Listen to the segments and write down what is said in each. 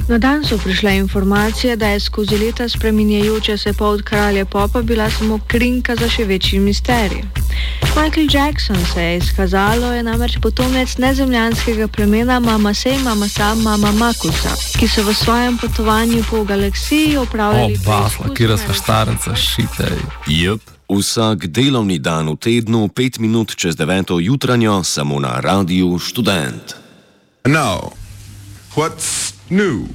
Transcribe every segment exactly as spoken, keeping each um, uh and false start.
Na dan so prišle informacije, da je skozi leta spreminjajoča se pot kralja popa bila samo krinka za še večji misterij. Michael Jackson, se je izkazalo, je namreč potomec nezemljanskega plemena Mamasej Mamasa Mama Makusa, ki so v svojem potovanju po galaksiji opravljali preizkus. Kira sva štarenca, šitej. Jep, vsak delovni dan v tednu, pet minut čez deveto jutranjo, samo na Radiu Študent. Now, what's new?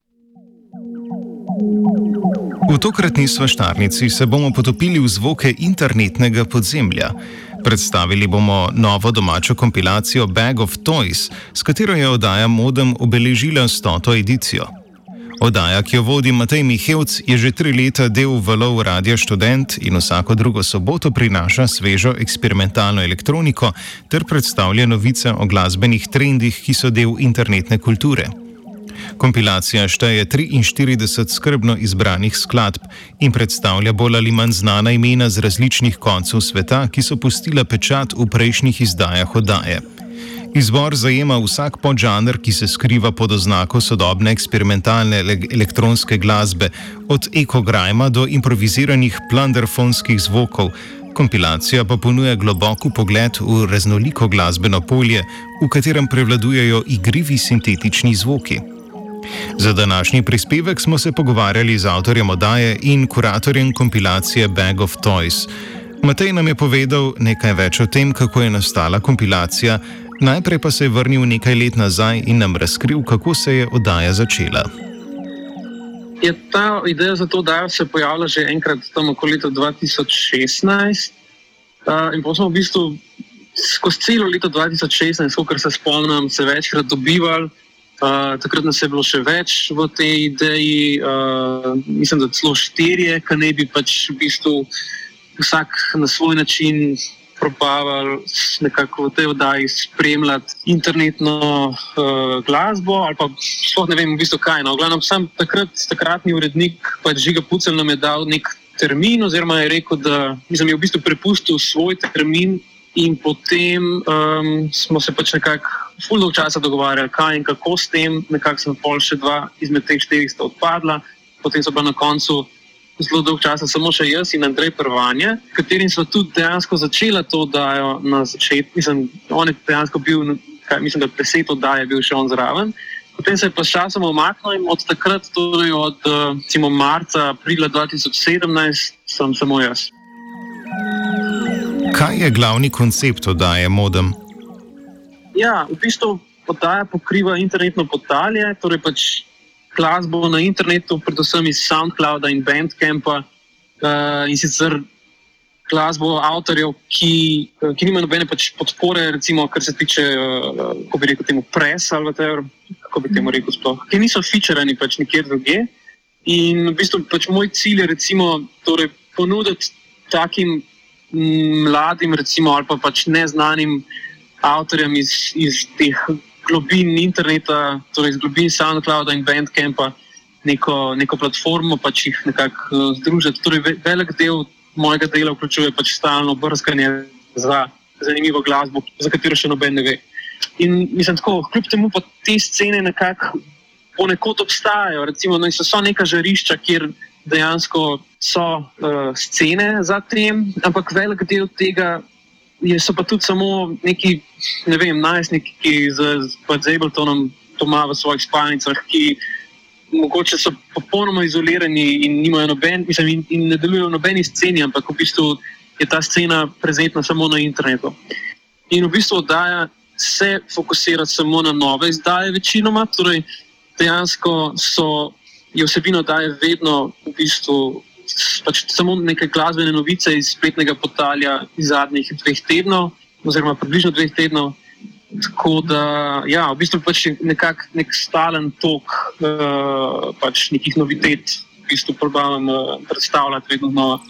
V tokratni svaštarnici se bomo potopili v zvoke internetnega podzemlja. Predstavili bomo novo domačo kompilacijo Bag of Toys, s katero je oddaja Modem obeležila stoto edicijo. Oddaja, ki jo vodi Matej Mihevc, je že tri leta del valov Radia Študent in vsako drugo soboto prinaša svežo eksperimentalno elektroniko ter predstavlja novice o glasbenih trendih, ki so del internetne kulture. Kompilacija šteje triinštirideset skrbno izbranih skladb in predstavlja bolj ali manj znana imena z različnih koncev sveta, ki so pustila pečat v prejšnjih izdajah oddaje. Izbor zajema vsak podžanr, ki se skriva pod oznako sodobne eksperimentalne elektronske glasbe, od ekograjma do improviziranih plunderfonskih zvokov. Kompilacija pa ponuja globok pogled v raznoliko glasbeno polje, v katerem prevladujejo igrivi sintetični zvoki. Za današnji prispevek smo se pogovarjali z avtorjem oddaje in kuratorjem kompilacije Bag of Toys. Matej nam je povedal nekaj več o tem, kako je nastala kompilacija, najprej pa se je vrnil nekaj let nazaj in nam razkril, kako se je oddaja začela. Je ta ideja za to oddajo se pojavila že enkrat tam okoli leta dva tisoč šestnajst uh, in potem smo v bistvu skozi celo leto dva tisoč šestnajst, kot se spomnim, se večkrat dobivali. Uh, takrat nas je bilo še več v tej ideji, uh, mislim, da celo štirje, ki ne bi pač v bistvu vsak na svoj način probavali nekako v tej oddaji spremljati internetno uh, glasbo ali pa sploh ne vem v bistvu kaj. No, v glavnem sam takrat, takratni urednik pač Žiga Pucelj nam je dal nek termin oziroma je rekel, da mislim, je v bistvu prepustil svoj termin in potem um, smo se pač nekako ful dolg časa dogovarjali, kaj in kako s tem, nekako sem pol še dva izmed teh štirih sta odpadla, potem so bila na koncu zelo dolg časa samo še jaz in Andrej Prvanje, katerim smo tudi dejansko začela to oddajo na začetku, mislim, on je dejansko bil, kaj, mislim, da deset oddaj je bil še on zraven, potem se je pa s časom omaknil in od takrat, torej od recimo marca, aprila dva tisoč sedemnajst sem samo jaz. Kaj je glavni koncept oddaje Modem? Ja, v bistvu oddaja pokriva internetno portalje, torej pač glasbo na internetu, predvsem iz SoundClouda in Bandcampa uh, in sicer glasbo avtorjev, ki, uh, ki nima nobene pač podpore, recimo, kar se tiče, uh, kako bi rekel temu, press ali whatever, kako bi temu rekel sploh, ki niso featurani pač nikjer druge. In v bistvu pač moj cilj je recimo torej ponuditi takim mladim recimo ali pa pač neznanim avtorjem iz, iz teh globin interneta, torej iz globin SoundClouda in Bandcampa neko, neko platformo pač jih nekako združiti. Torej velik del mojega dela vključuje pač stalno brskanje za zanimivo glasbo, za katero še noben ne ve. In mislim tako, kljub temu pa te scene nekako ponekod obstajajo, recimo no, so neka žarišča, kjer dejansko so uh, scene za tem, ampak velik del tega je, so pa tudi samo neki, ne vem, najstniki, ki z, z Abletonom doma v svojih spalnicah, ki mogoče so popolnoma izolirani in nimajo noben, mislim, in, in ne delujejo v nobeni sceni, ampak v bistvu je ta scena prezentna samo na internetu. In v bistvu oddaja se fokusira samo na nove izdaje večinoma, torej dejansko so, je vsebina oddaje vedno v bistvu pač samo neke glasbene novice iz spletnega portalja iz zadnjih dveh tednov, oziroma približno dveh tednov. Tako da, ja, v bistvu pač nekak nek stalen tok uh, pač nekih novitet v bistvu probavam uh, predstavljati vedno znova.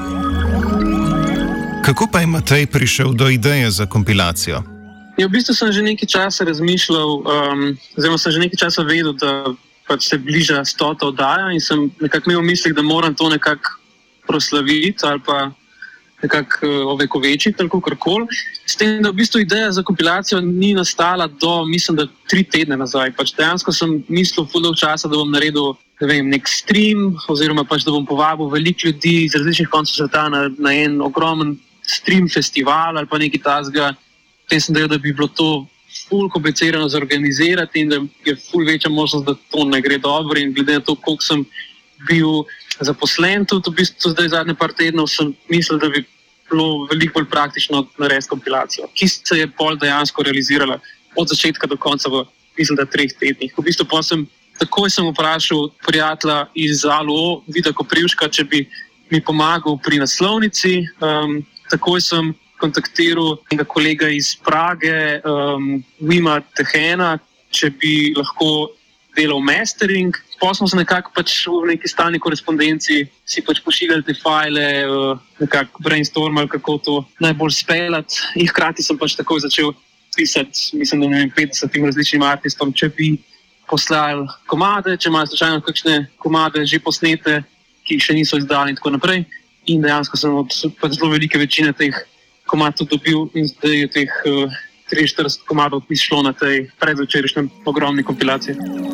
Kako pa je Matej prišel do ideje za kompilacijo? Ja, v bistvu sem že nekaj časa razmišljal, um, oziroma sem že nekaj časa vedel, da pač se bliža stota oddaja in sem nekako imel v mislih, da moram to nekako proslaviti ali pa nekako ovekovečiti, tako karkoli. S tem, da v bistvu ideja za kompilacijo ni nastala do, mislim, da tri tedne nazaj. Pač dejansko sem mislil ful dolg časa, da bom naredil, ne vem, nek stream, oziroma pač, da bom povabil veliko ljudi iz različnih koncev sveta na, na en ogromen stream festival ali pa nekaj tasga. Potem sem dejal, da bi bilo to ful komplicirano zorganizirati in da je ful večja možnost, da to ne gre dobro, in glede na to, koliko sem bil zaposlen, tudi v bistvu zdaj zadnje par tednov sem mislil, da bi bilo veliko bolj praktično narediti kompilacijo, ki se je pol dejansko realizirala od začetka do konca v, mislim, da treh tednih. V bistvu pa sem, takoj sem vprašal prijatelja iz A L O, Vida Koprivška, če bi mi pomagal pri naslovnici. Um, takoj sem kontaktiral enega kolega iz Prage, um, Wima Tehena, če bi lahko delal mastering. Pa smo se nekako pač v neki stalni korespondenci si pač pošiljali te file, nekako brainstormali, kako to najbolj speljati. In hkrati sem pač takoj začel pisati, mislim, da ne vem, petdesetim različnim artistom, če bi poslali komade, če imajo slučajno kakšne komade že posnete, ki jih še niso izdali in tako naprej. In dejansko sem od pač zelo velike večine teh komad tudi dobil in zdaj je teh uh, trideset štirideset komadov izšlo na tej predvečerišnjem ogromni kompilaciji.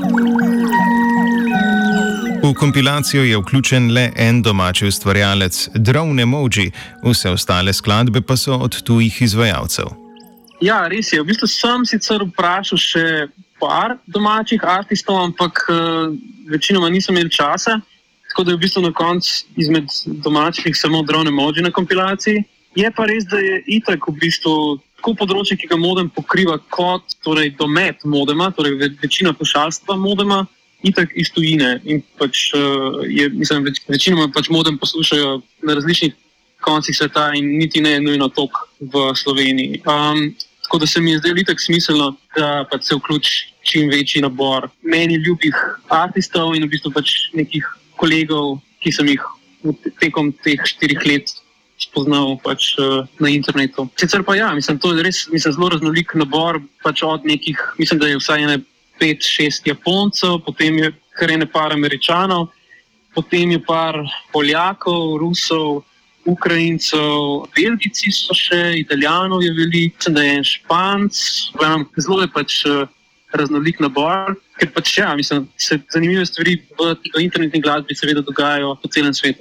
V kompilacijo je vključen le en domači ustvarjalec, Drone Emoji, vse ostale skladbe pa so od tujih izvajalcev. Ja, res je. V bistvu sem sicer vprašal še par domačih artistov, ampak uh, večinoma nisem imel časa, tako da je v bistvu na koncu izmed domačih samo Drone Emoji na kompilaciji. Je pa res, da je itak v bistvu tako področje, ki ga modem pokriva kot torej domet modema, torej ve, večina poslušalstva modema, itak iz tujine in pač uh, je, mislim, več, večinoma pač modem poslušajo na različnih koncih sveta in niti ne nujno toliko v Sloveniji. Um, tako da se mi je zdaj itak smiselno, da pač se vključi čim večji nabor meni ljubih artistov in v bistvu pač nekih kolegov, ki sem jih tekom teh štirih let spoznal pač uh, na internetu. Sicer pa ja, mislim, to je res mislim, zelo raznolik nabor, pač od nekih, mislim, da je vsaj ene pet, šest Japoncev, potem je kar ene par Američanov, potem je par Poljakov, Rusov, Ukrajincev, Belgijci so še, Italijanov je veliko, mislim, da je en Španc, zelo je pač uh, raznolik nabor, ker pač ja, mislim, se zanimive stvari v, v internetni glasbi seveda dogajajo po celem svetu.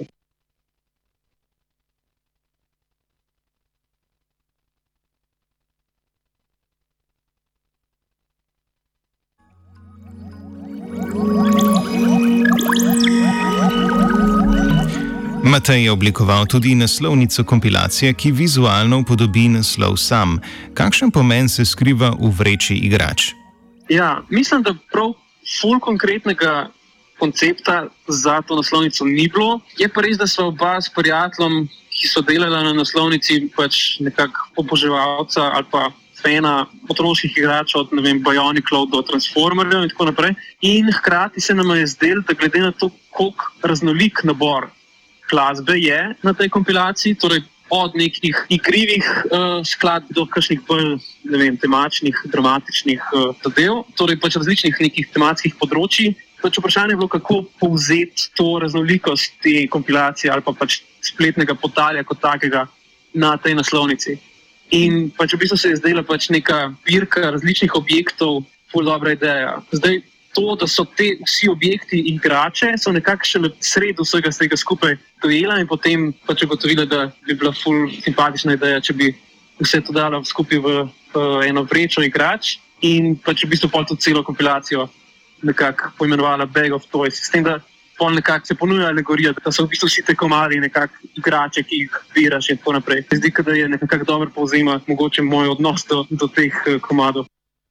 Matej je oblikoval tudi naslovnico kompilacije, ki vizualno upodobi naslov sam. Kakšen pomen se skriva v vreči igrač? Ja, mislim, da prav ful konkretnega koncepta za to naslovnico ni bilo. Je pa res, da sva oba s prijateljem, ki so delala na naslovnici, pač nekako oboževalca ali pa fena otroških igračev, od ne vem, Bioniclov do Transformerjev in tako naprej. In hkrati se nam je zdelo, da glede na to, koliko raznolik nabor glasbe je na tej kompilaciji, torej od nekih igrivih uh, skladb do kakšnih bolj, ne vem, temačnih, dramatičnih uh, zadev, torej pač različnih nekih tematskih področij. Pač vprašanje je bilo, kako povzeti to raznolikost te kompilacije ali pa pač spletnega portalja kot takega na tej naslovnici. In pač v bistvu se je zdela pač neka zbirka različnih objektov, ful dobra ideja. Zdaj, to, da so te vsi objekti igrače, so nekako šele sred vsega tega skupaj dojela in potem pač ugotovila, da bi bila ful simpatična ideja, če bi vse to dala skupaj v, v eno vrečo igrač in pač v bistvu pol to celo kompilacijo nekako poimenovala Bag of Toys. S tem, da pol nekako se ponuja alegorija, da so v bistvu vsi te komadi nekako igrače, ki jih biraš in tako naprej. Zdi se, da je nekako dobro povzema mogoče moj odnos do, do teh komadov.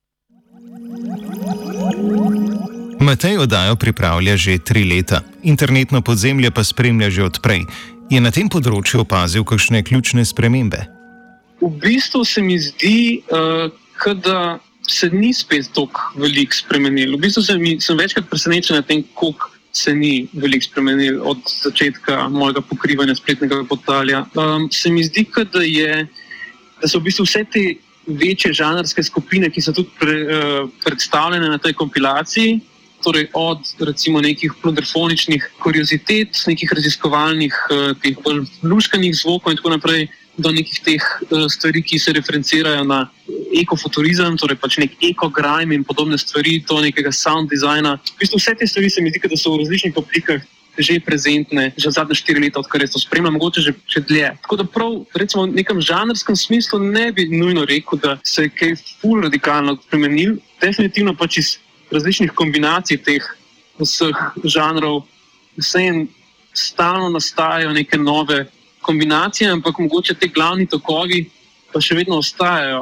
Matej oddajo pripravlja že tri leta, internetno podzemlje pa spremlja že odprej. Je na tem področju opazil kakšne ključne spremembe? V bistvu se mi zdi, uh, da se ni spet toliko veliko spremenil. V bistvu sem, sem večkrat presenečen na tem, koliko se ni veliko spremenil od začetka mojega pokrivanja spletnega portalja. Um, se mi zdi, da, je, da so v bistvu vse te večje žanrske skupine, ki so tudi pre, uh, predstavljene na tej kompilaciji, torej od recimo nekih pluderfoničnih kuriozitet, nekih raziskovalnih, teh bolj luškanih zvokov in tako naprej, do nekih teh stvari, ki se referencirajo na ekofuturizem, torej pač nek ekogrime in podobne stvari, do nekega sound dizajna. V bistvu vse te stvari se mi zdi, da so v različnih oblikah že prezentne, že zadnje štiri leta, odkar jaz to spremljam, mogoče že, že dlje. Tako da prav, recimo, v nekem žanrskem smislu ne bi nujno rekel, da se je kaj ful radikalno spremenil. Definitivno pač iz različnih kombinacij teh vseh žanrov vsem stalno nastajajo neke nove kombinacije, ampak mogoče te glavni tokovi pa še vedno ostajajo.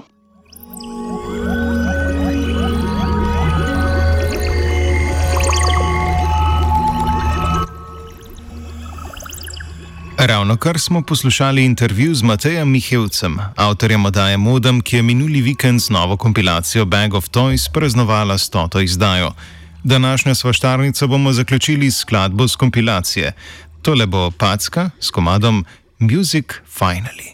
Ravno kar smo poslušali intervju z Matejem Mihevcem, avtorjem oddaje Modem, ki je minuli vikend z novo kompilacijo Bag of Toys praznovala stoto izdajo. Današnjo svaštarnico bomo zaključili s skladbo z kompilacije. Tole bo Packa s komadom Music Finally.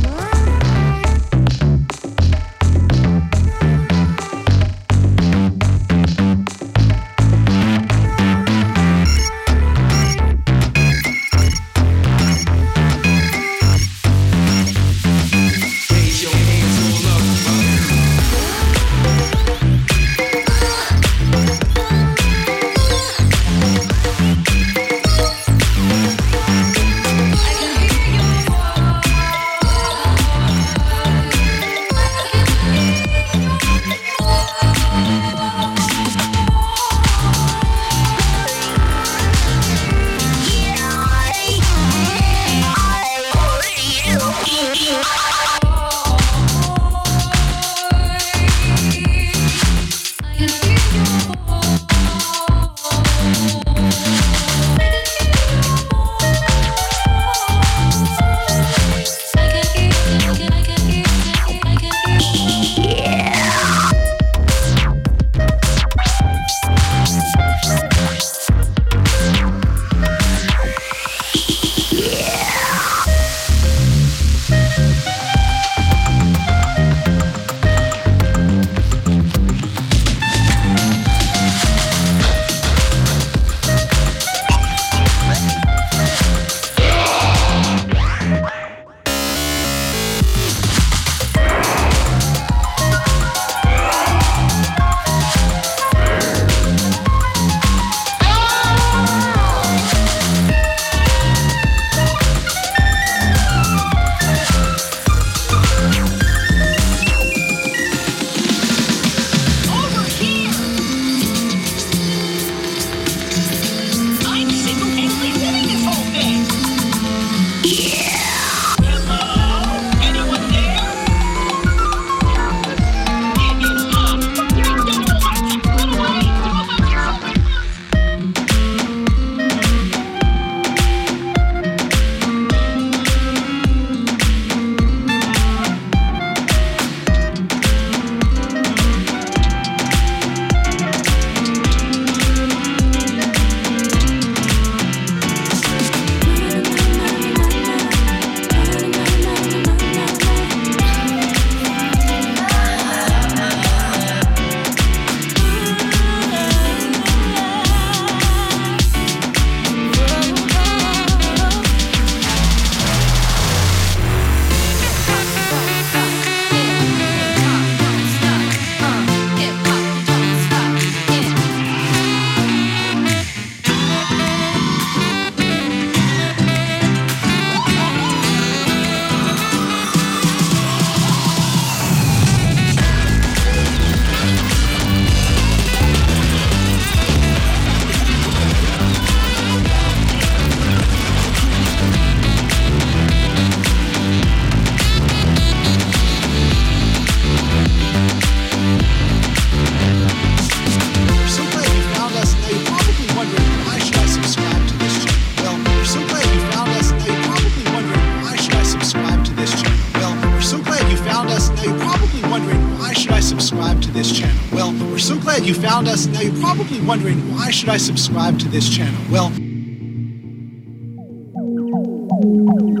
glad you found us. Now you're probably wondering, why should I subscribe to this channel? Well,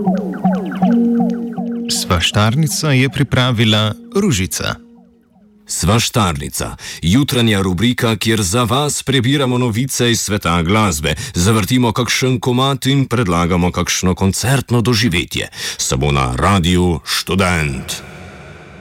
Svaštarnica je pripravila Ružica. Svaštarnica, jutranja rubrika, kjer za vas prebiramo novice iz sveta glasbe, zavrtimo kakšen komad in predlagamo kakšno koncertno doživetje. Samo na Radiu Študent.